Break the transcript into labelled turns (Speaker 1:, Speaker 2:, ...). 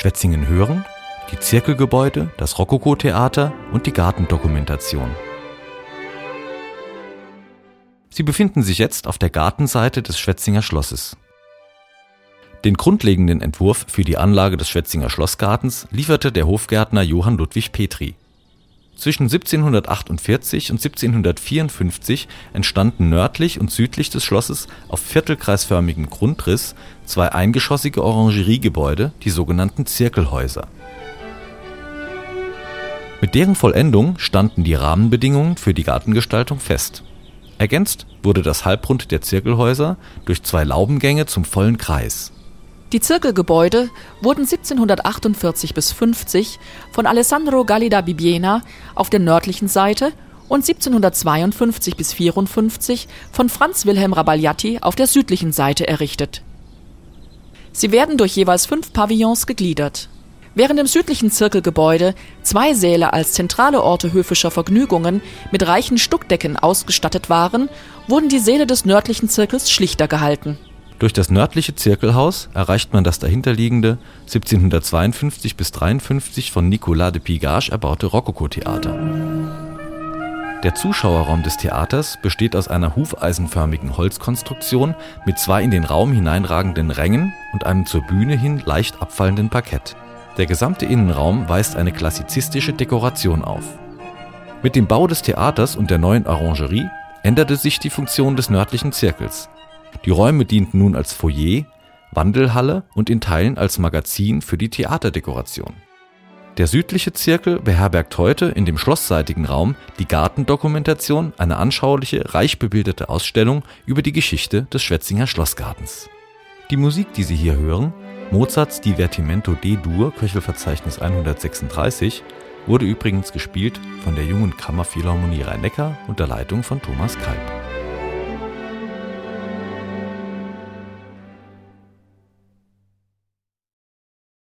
Speaker 1: Schwetzingen hören, die Zirkelgebäude, das Rokoko-Theater und die Gartendokumentation. Sie befinden sich jetzt auf der Gartenseite des Schwetzinger Schlosses. Den grundlegenden Entwurf für die Anlage des Schwetzinger Schlossgartens lieferte der Hofgärtner Johann Ludwig Petri. Zwischen 1748 und 1754 entstanden nördlich und südlich des Schlosses auf viertelkreisförmigem Grundriss zwei eingeschossige Orangeriegebäude, die sogenannten Zirkelhäuser. Mit deren Vollendung standen die Rahmenbedingungen für die Gartengestaltung fest. Ergänzt wurde das Halbrund der Zirkelhäuser durch zwei Laubengänge zum vollen Kreis.
Speaker 2: Die Zirkelgebäude wurden 1748 bis 50 von Alessandro Galli da Bibbiena auf der nördlichen Seite und 1752 bis 54 von Franz Wilhelm Rabagliati auf der südlichen Seite errichtet. Sie werden durch jeweils 5 Pavillons gegliedert. Während im südlichen Zirkelgebäude 2 Säle als zentrale Orte höfischer Vergnügungen mit reichen Stuckdecken ausgestattet waren, wurden die Säle des nördlichen Zirkels schlichter gehalten.
Speaker 1: Durch das nördliche Zirkelhaus erreicht man das dahinterliegende, 1752 bis 53 von Nicolas de Pigage erbaute Rokoko-Theater. Der Zuschauerraum des Theaters besteht aus einer hufeisenförmigen Holzkonstruktion mit 2 in den Raum hineinragenden Rängen und einem zur Bühne hin leicht abfallenden Parkett. Der gesamte Innenraum weist eine klassizistische Dekoration auf. Mit dem Bau des Theaters und der neuen Orangerie änderte sich die Funktion des nördlichen Zirkels. Die Räume dienten nun als Foyer, Wandelhalle und in Teilen als Magazin für die Theaterdekoration. Der südliche Zirkel beherbergt heute in dem schlossseitigen Raum die Gartendokumentation, eine anschauliche, reich bebilderte Ausstellung über die Geschichte des Schwetzinger Schlossgartens. Die Musik, die Sie hier hören, Mozarts Divertimento D-Dur, Köchelverzeichnis 136, wurde übrigens gespielt von der Jungen Kammerphilharmonie Rhein-Neckar unter Leitung von Thomas Kalb.